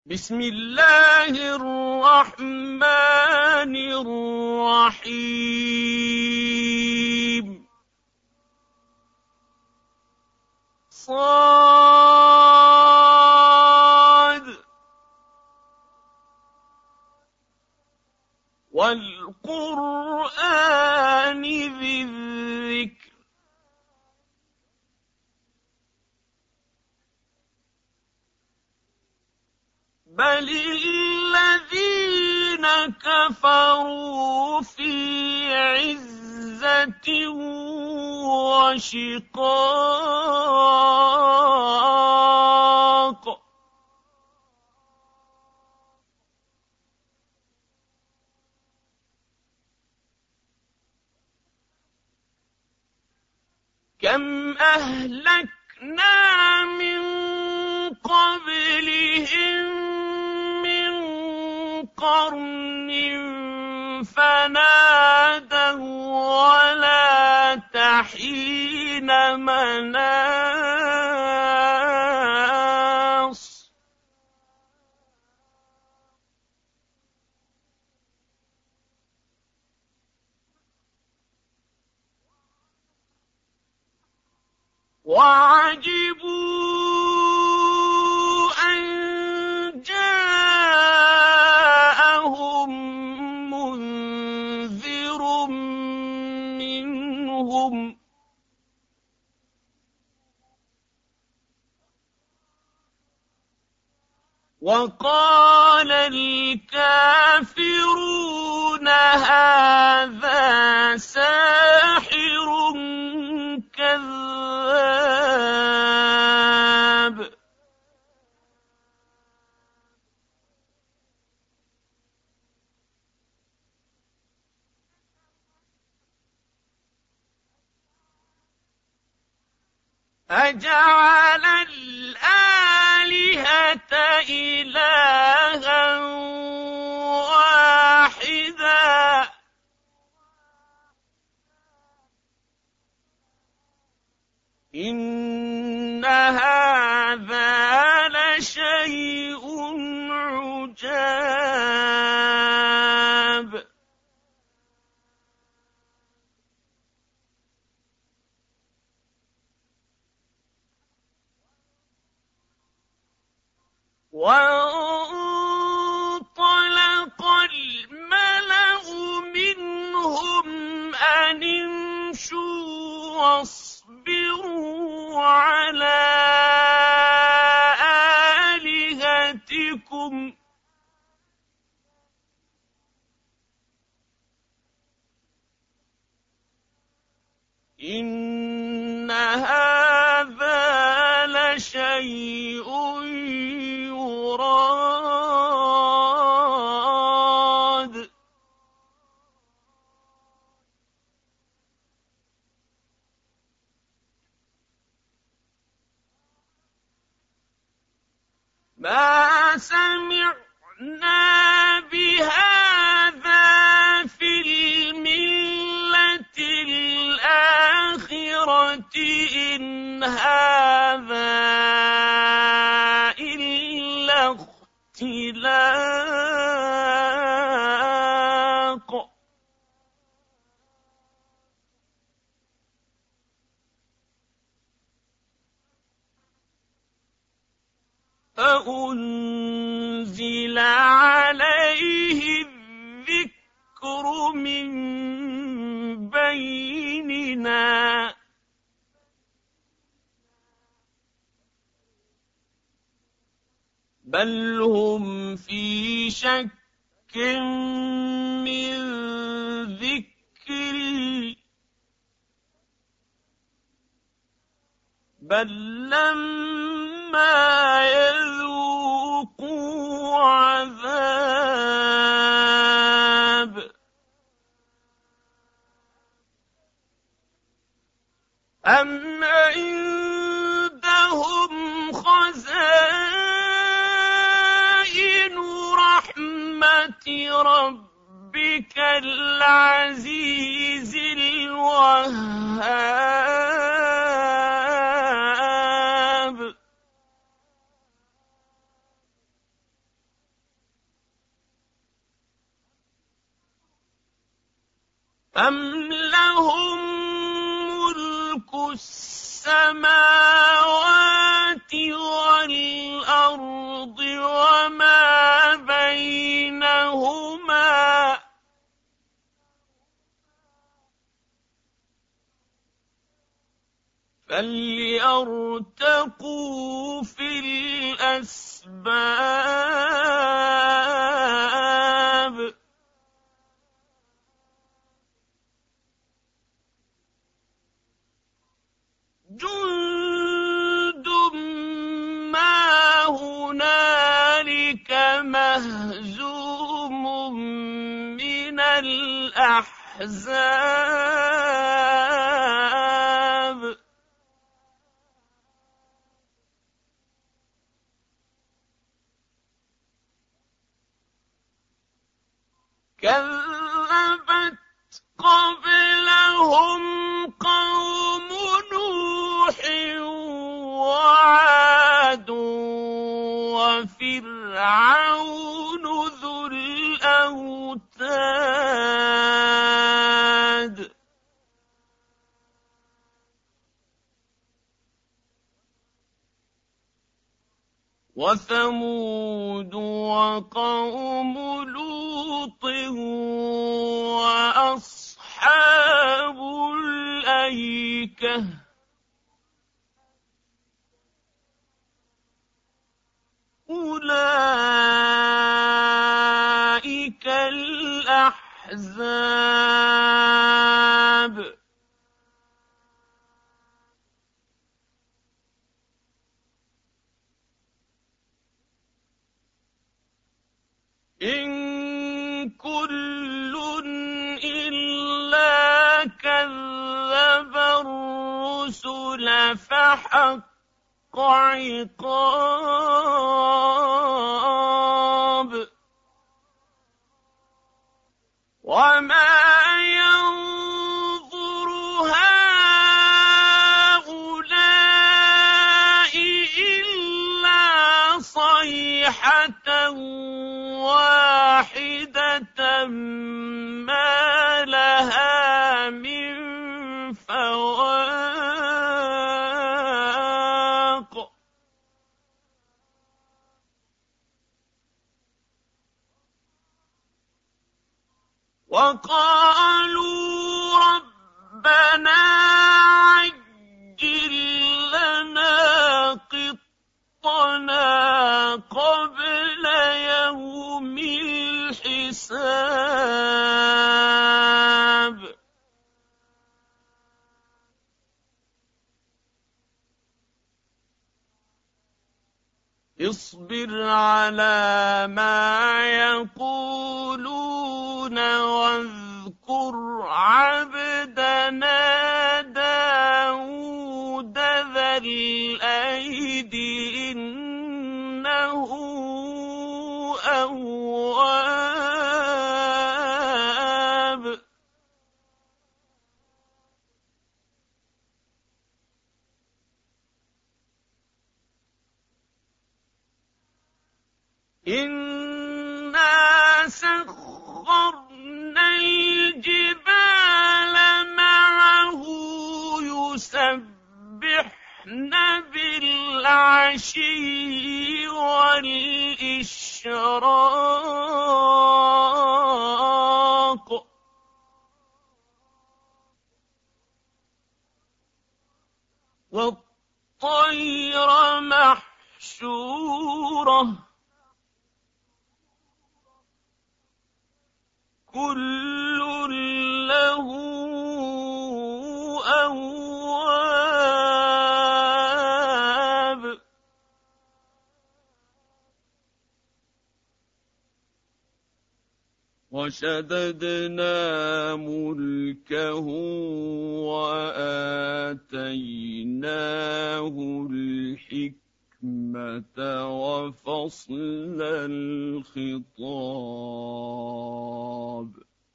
بسم الله الرحمن الرحيم صاد والقرآن ذي الذكر بل الذين كفروا في عزة وشقاق كم أهلكنا من قبلهم قرن فنادوا ولا تحين مناص وعجبوا أن جاءهم منذر منهم وقال الكافرون هذا ساحر كذاب أجعل الآلهة إلها واحدا إن هذا لشيء عجاب وانطلق الملأ منهم أن امشوا واصبروا على آلهتكم إن هذا لشيء يراد ما سمعنا بهذا في الملة الآخرة إن هذا إلا اختلاق أأنزل عليه الذكر من بيننا بل هم في شك من ذكري بل لما يذوقوا عذاب أم عندهم خزائن رحمة ربك العزيز الوهاب أَمْ لَهُم مُّلْكُ السَّمَاوَاتِ وَالْأَرْضِ وَمَا بَيْنَهُمَا ۖ فَلْيَرْتَقُوا فِي الْأَسْبَابِ جُندٌ مَّا هُنَالِكَ مَهْزُومٌ مِّنَ الْأَحْزَابِ كَذَّبَتْ قَبْلَهُمْ قَوْمُ نُوحٍ وَعَادٌ وَفِرْعَوْنُ ذُو الْأَوْتَادِ وَثَمُودُ وَقَوْمُ لُوطٍ وَأَصْحَابُ الْأَيْكَةِ أُولَٰئِكَ الْأَحْزَابُ إِن كُلٌّ إِلَّا كَذَّبَ الرُّسُلَ فَحَقَّ عِقَابِ وَمَا يَنظُرُ هَٰؤُلَاءِ إِلَّا صَيْحَةً وَاحِدَةً مَّا لَهَا مِن فَوَاقٍ وَقَالُوا رَبَّنَا عَجِّل لَّنَا قِطَّنَا قَبْلَ يَوْمِ الْحِسَابِ اصْبِرْ عَلَىٰ مَا يَقُولُونَ وَاذْكُرْ عَبْدَنَا دَاوُودَ ذَا الْأَيْدِ ۖ إِنَّهُ أَوَّابٌ إِنَّا سَخَّرْنَا الْجِبَالَ مَعَهُ يُسَبِّحْنَ بِالْعَشِيِّ وَالْإِشْرَاقِ وَالطَّيْرَ مَحْشُورَةً كُلٌّ لَّهُ أَوَّابٌ وَشَدَدْنَا مُلْكَهُ وَآتَيْنَاهُ الْحِكْمَةَ وَفَصْلَ الْخِطَابِ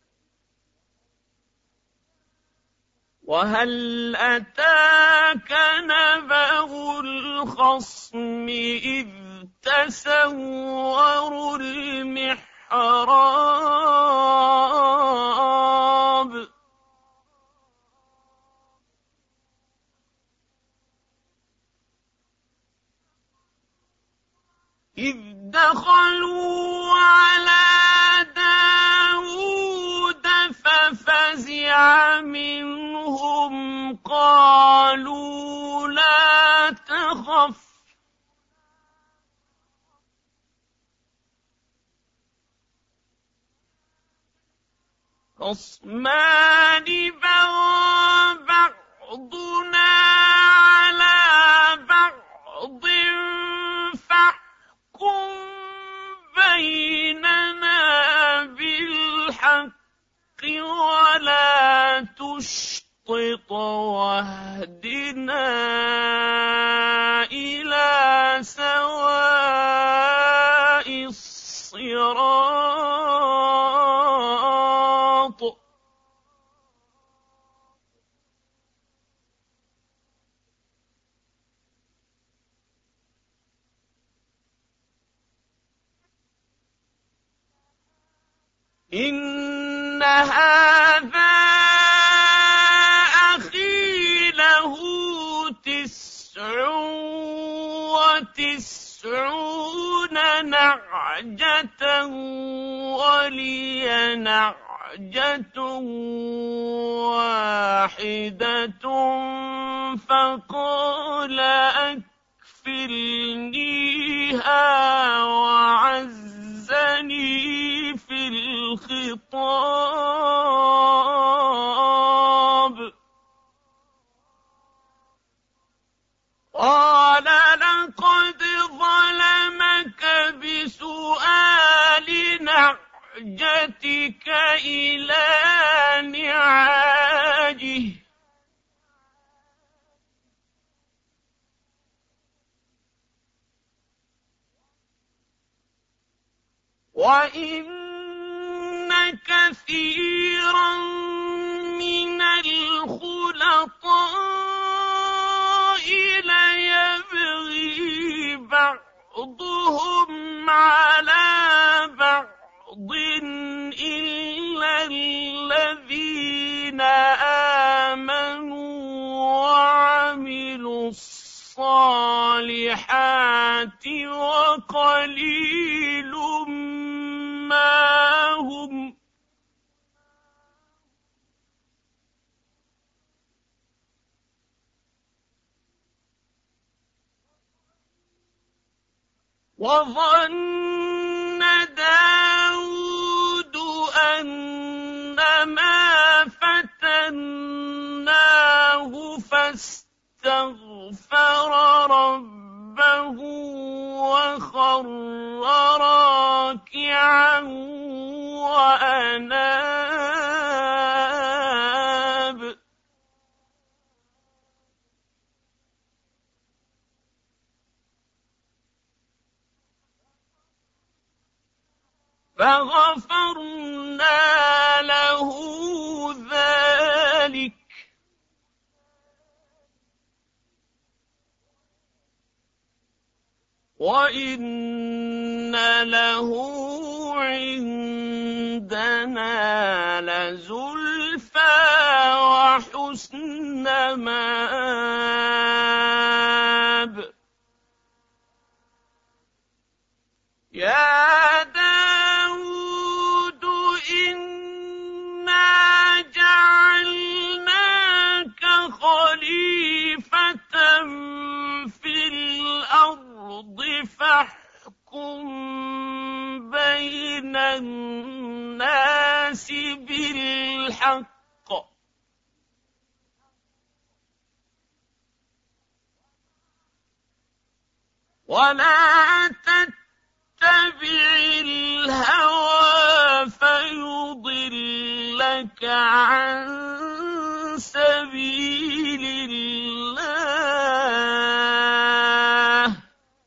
وَهَلْ أَتَاكَ نَبَأُ الْخَصْمِ إِذْ تَسَوَّرُوا الْمِحْرَابَ إذ دخلوا على داود ففزع منهم قالوا لا تخف خصمان بغى بعضنا على بعض فاحكم بيننا بالحق ولا تشطط واهدنا إلى سواء الصراط إن هذا أخي له 99 نعجة ولي نعجة واحدة فقال أكفلنيها وعزني في الخطاب قال لقد ظلمك بسؤال نعجتك إلى نعاجه وإن كثيرا من الخلطاء ليبغي بعضهم على بعض إلا الذين آمنوا وعملوا الصالحات وقليل ما هم وظن داود أنما فتناه فاستغفر ربه وخر راكعا وأناب فغفرنا له ذلك وإن له عندنا لزلفى وحسن مآب يا داود إنا جعلناك خليفة في الأرض فاحكم بين الناس بالحق ولا تتبع الهوى فيضلك عن سبيل الله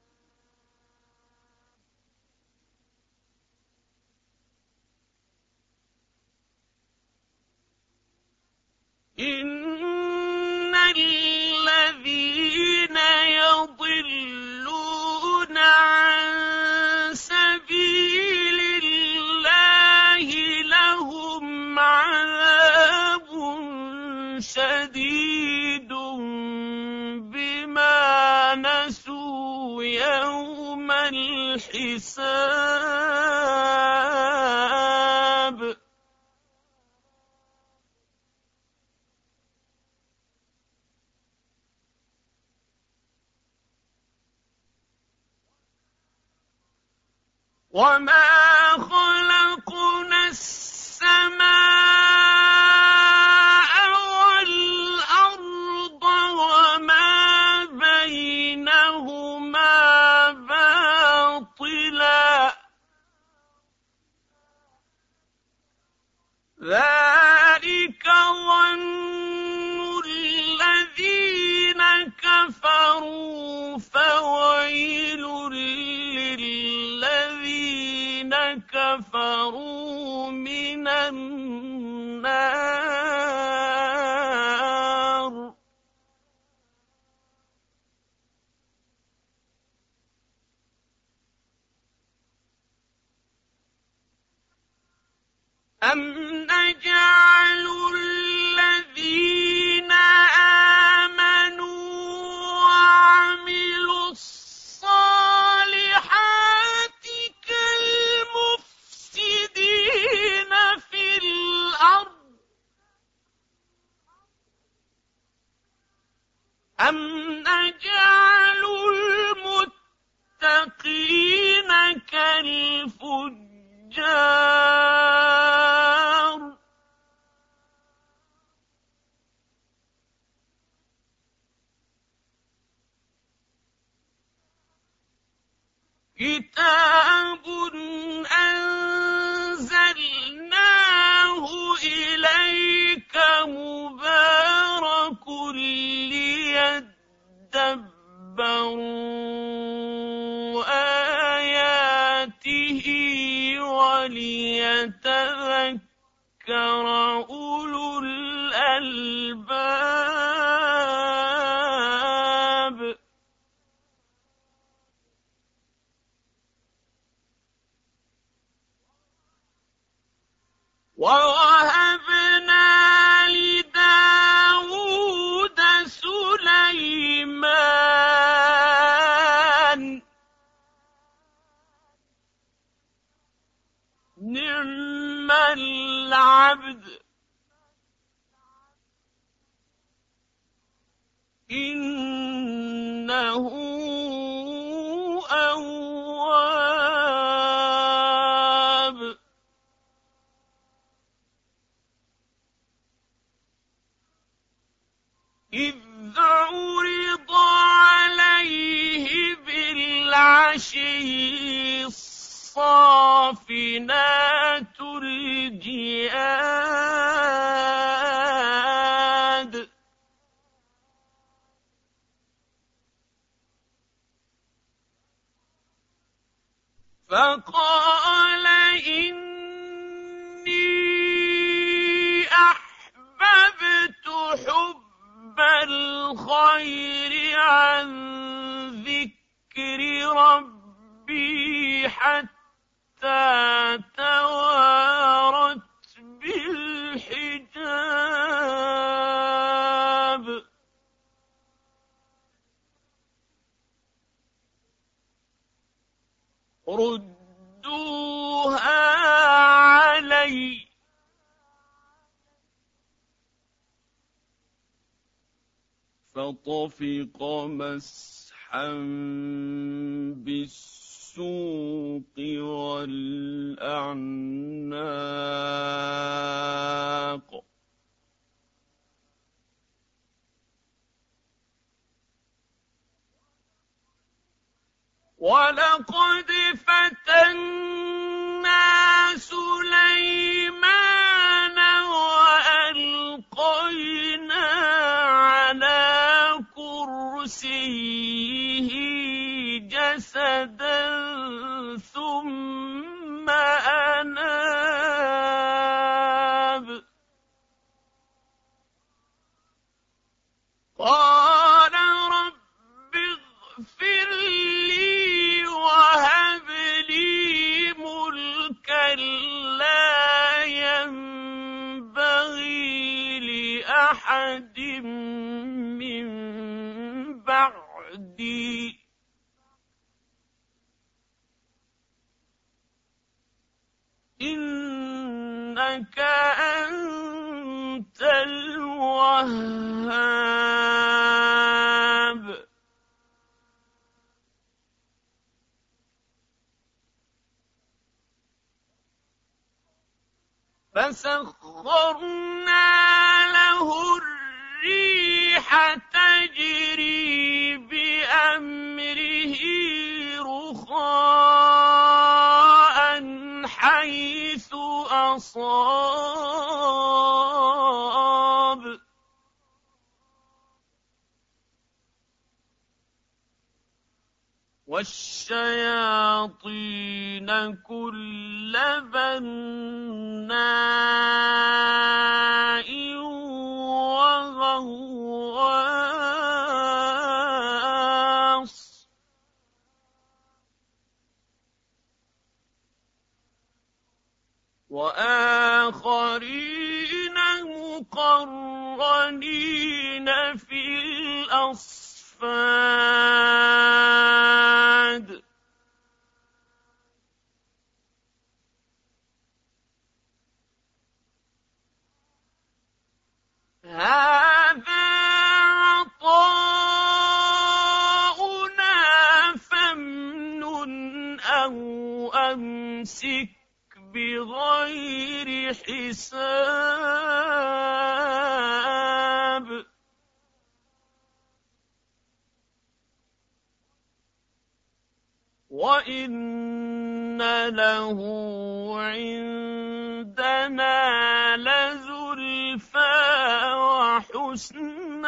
إن الذين يضلون عن سبيل الله لهم عذاب شديد بما نسوا يوم الحساب الحساب وما خلقنا السماء والأرض وما بينهما باطلا ذلك ظن الذين كفروا فويل للذين كفروا من النار أم نجعل الذين آمنوا وعملوا الصالحات كالمفسدين في الأرض أم نجعل المتقين كالفجار كتاب أنزلناه إليك مبارك ليدبروا آياته وليتذكر أولو الألباب ووهبنا لداود سليمان نعم العبد إنه أواب إذ عرض عليه بالعشي الصافنات الجياد فقال إني أحببت حب الخير عن ذكر ربي حتى توارت بالحجاب ردوها علي فطفق مسحا بالسوق والأعناق ولقد فتنا سليمان وألقينا على كرسيه جسدا ثم أناب إنك أنت الوهاب فسخرنا له الريح تجري بأمره رخاء حيث أصاب والشياطين كل بناء وغواص وآخرين مقرنين في الأصفاد هذا عطاؤنا فامنن أو أمسك بغير حساب وإن له عندنا لزلفى وحسن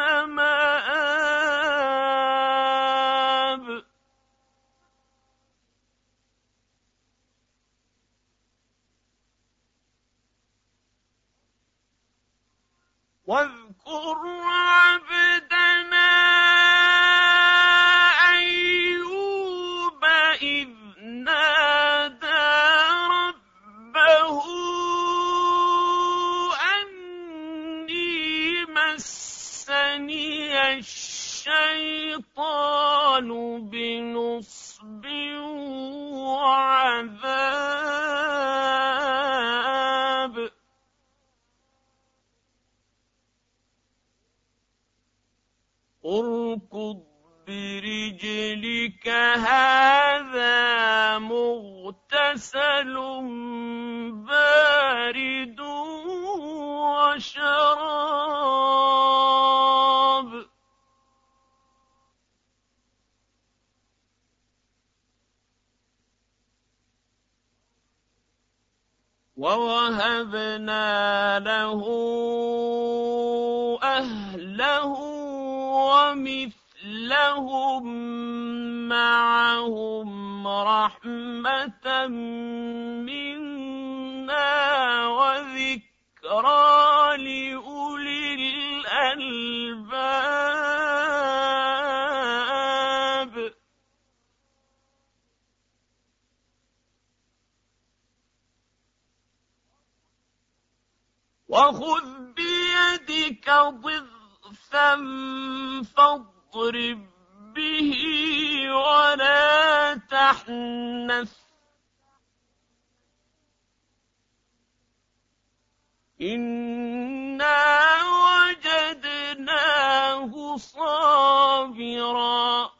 مآب واذكر عبدنا أيوب إذ نادى ربه أني مسني الشيطان بنصب وعذاب اركض برجلك هذا مغتسل بارد وشراب ووهبنا له أهله ومثلهم معهم رحمة منا وذكرى لأولي الألباب وخذ بيدك ضغثا فاضرب به ولا تحنث إنا وجدناه صابرا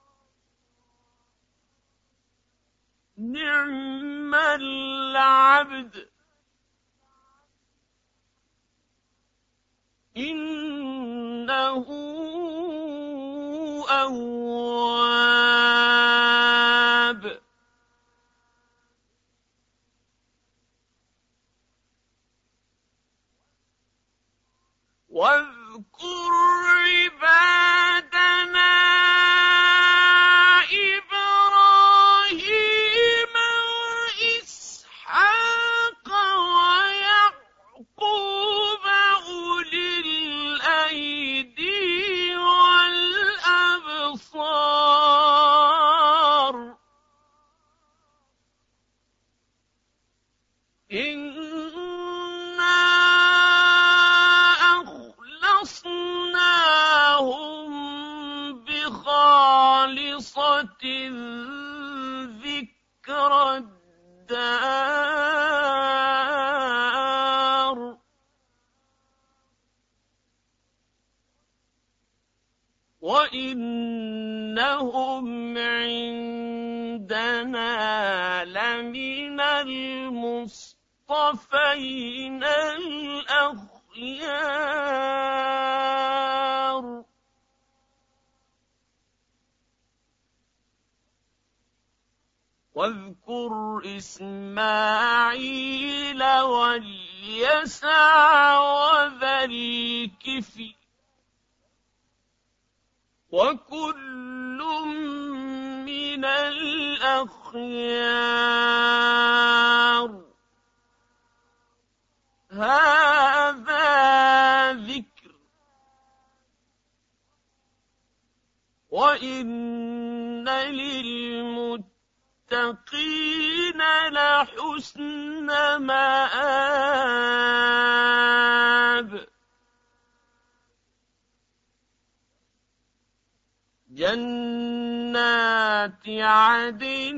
نعم العبد إنه أواب واذكر عبادنا إبراهيم وإسحاق ويعقوب أولي الأيدي والأبصار إنا أخلصناهم بخالصة ذكر الدار لمن المصطفين الأخيار واذكر إسماعيل واليسع وذا الكفل وكل من الأخيار هذا ذكر وإن للمتقين لحسن مآب جنات عدن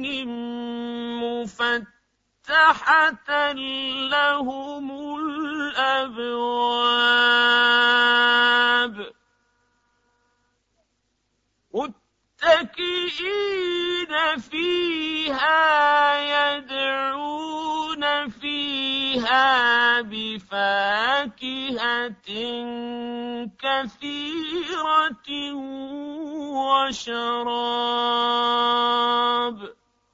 مفتحة لهم الأبواب متكئين فيها يدعون فيها بفاكهة كثيرة وشراب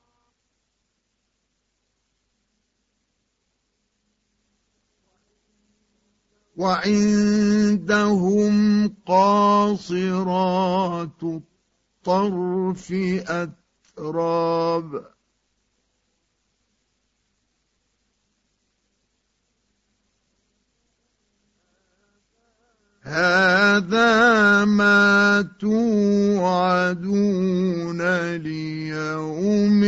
وعندهم قاصرات الطرف أتراب هذا ما توعدون ليوم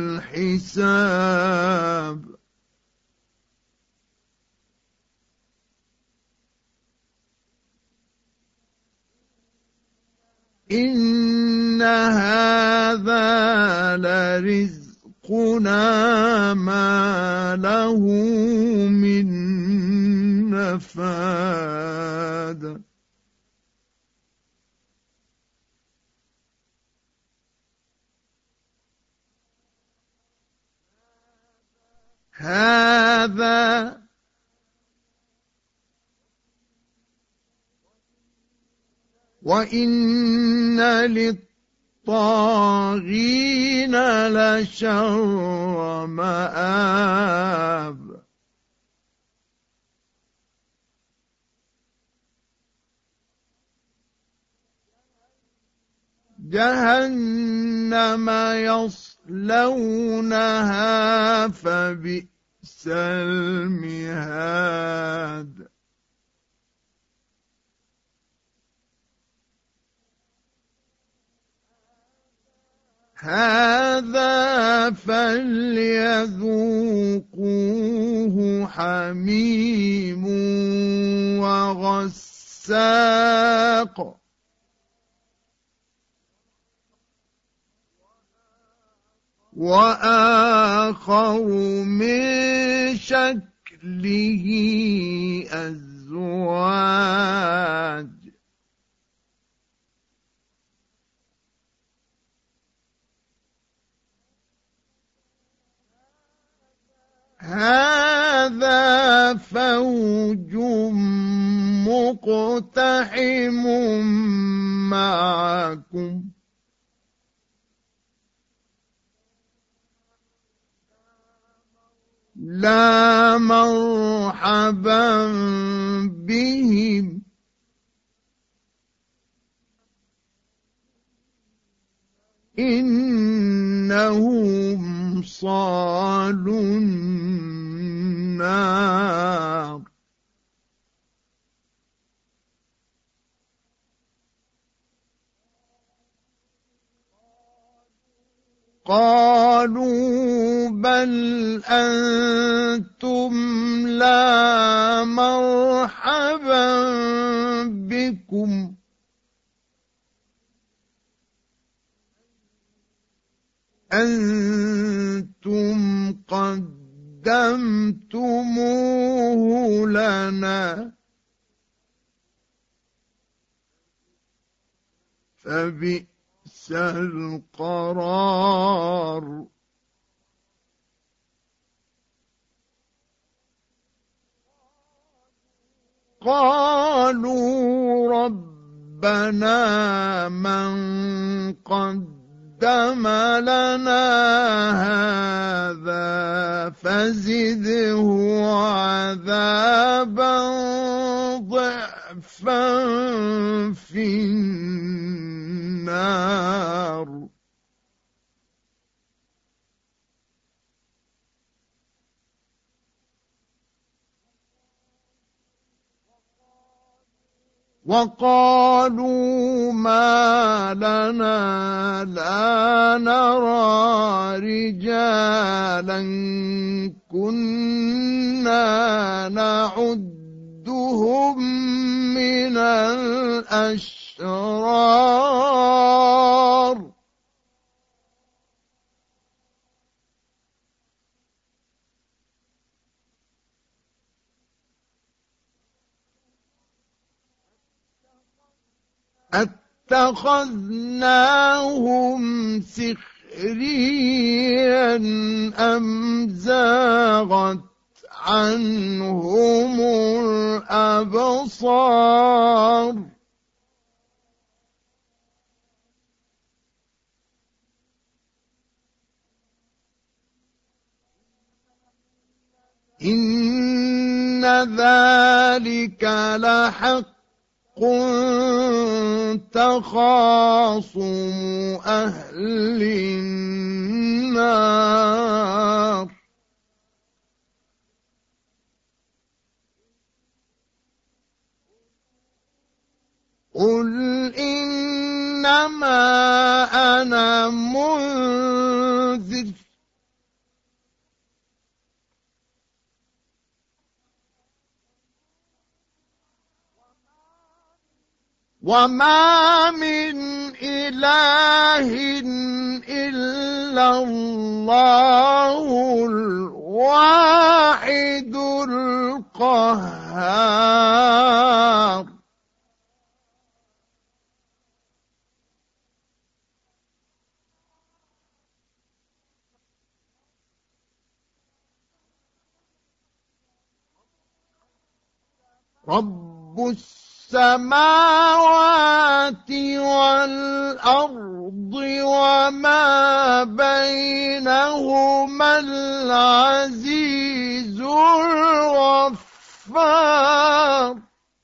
الحساب إن هذا لرزقنا ما له من نفاد هذا وإن للطاغين لشر مآب جهنم يصلونها فبئس المهاد هذا فليذوقوه حميم وغساق وآخر من شكله أزواج هذا فوج مقتحم معكم لا مرحبا بهم إنهم صالوا النار قالوا بل أنتم لا مرحبا بكم أنتم قدمتموه لنا فبئس القرار قالوا ربنا من قدم لنا هذا فزده عذابا ضعفا في النار. وقالوا ما لنا لا نرى رجالا كنا نعدهم من الأشرار أتخذناهم سخريا أم زاغت عنهم الأبصار إن ذلك لحق تخاصم أهل النار قل إنما أنا منذر وما من إله إلا الله الواحد القهار رب السماوات والأرض وما بينهما العزيز الغفار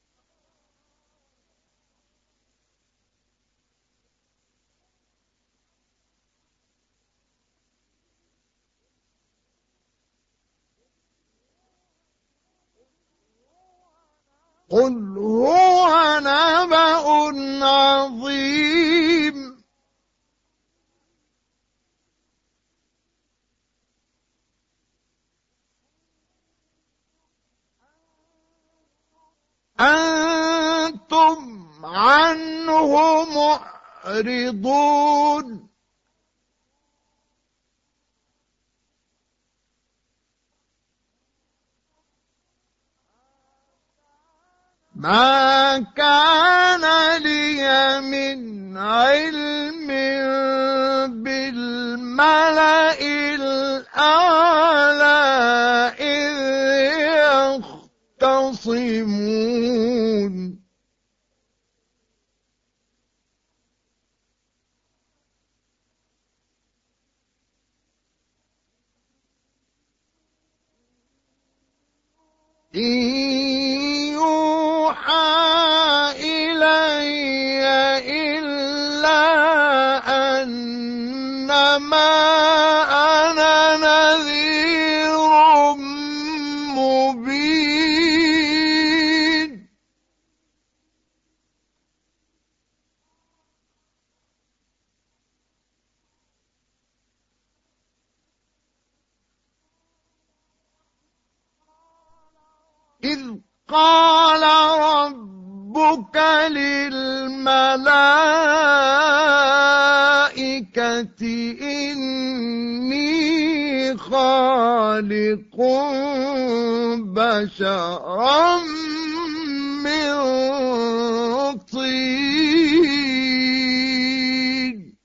قل هو نبأ عظيم أنتم عنه معرضون ما كان لي من علم بالملأ الأعلى إذ يختصمون إن يوحى إلي إلا أنما أنا نذير مبين إذ قال ربك للملائكة إني خالق بشرا من طين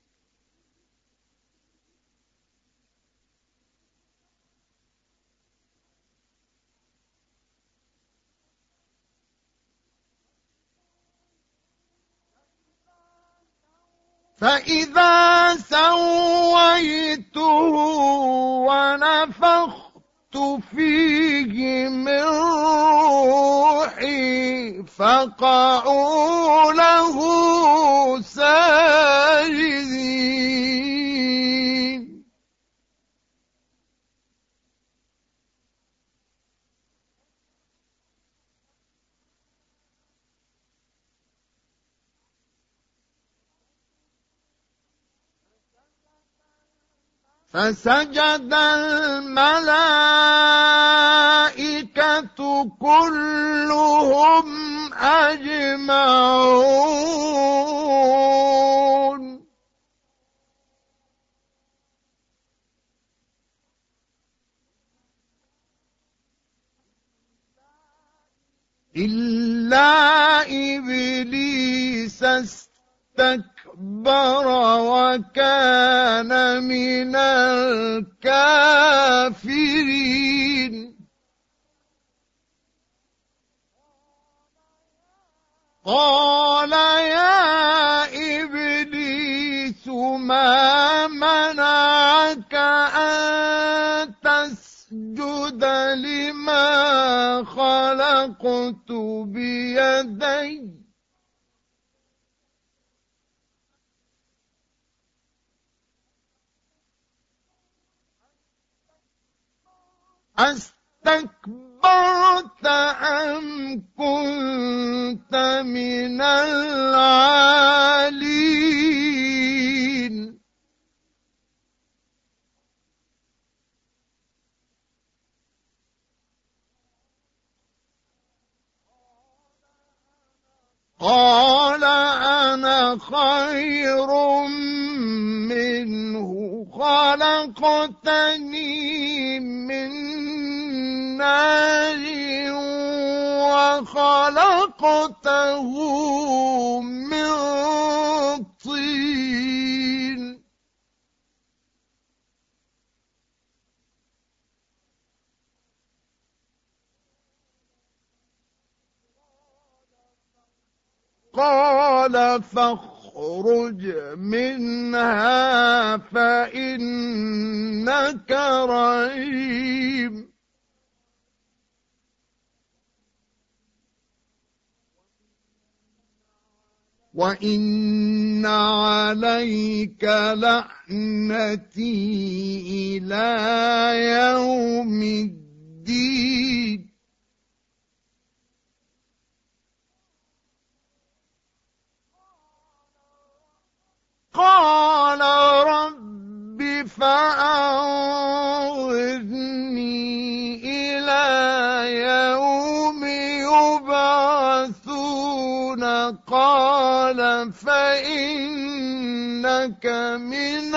فإذا سويته ونفخت فيه من روحي فقعوا له ساجدين. فسجد الملائكة كلهم أجمعون إلا إبليس استكبر وكان من الكافرين. قال يا إبليس ما منعك أن تسجد لما خلقت بيدي أستكبرت أم كنت من العالين. قال أنا خير منه خلقتني من نار وخلقته من طين. قال فاخرج منها فإنك رجيم وإن عليك لعنتي إلى يوم الدين. قال رب فأنظرني إلى يوم يبعثون. قال فإنك من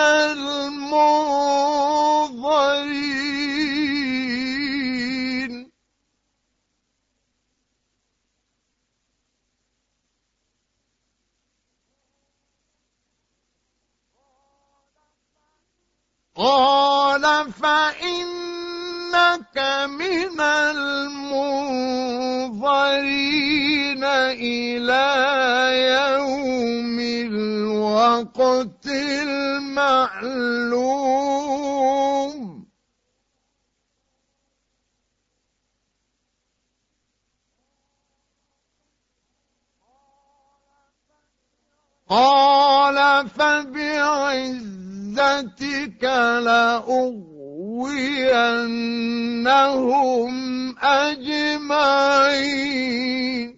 المنظرين. قال فإنك من المنظرين إلى يوم الوقت المعلوم. قال فبعزتك لأغوينهم أجمعين.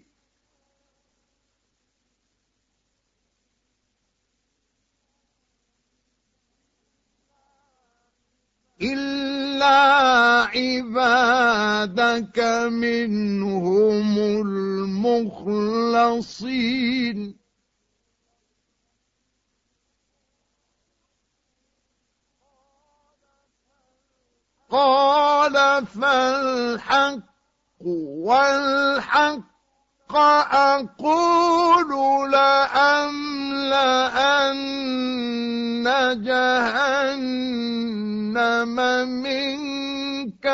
إلا عبادك منهم المخلصين. قال فالحق والحق أقول لأملأن جهنم منك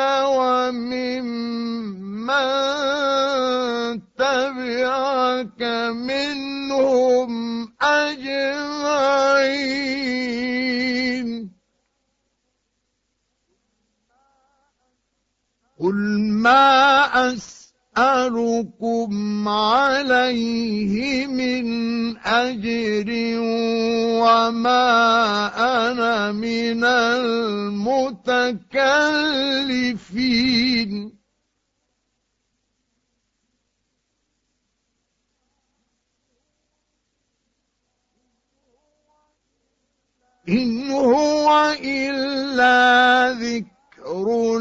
وممن تبعك منهم أجمعين. قل ما أسألكم عليه من أجر وما أنا من المتكلفين إن هو إلا ذكر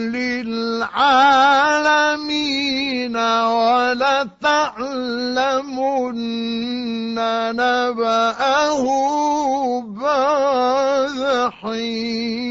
للعالمين ولتعلمن نبأه بعد حين.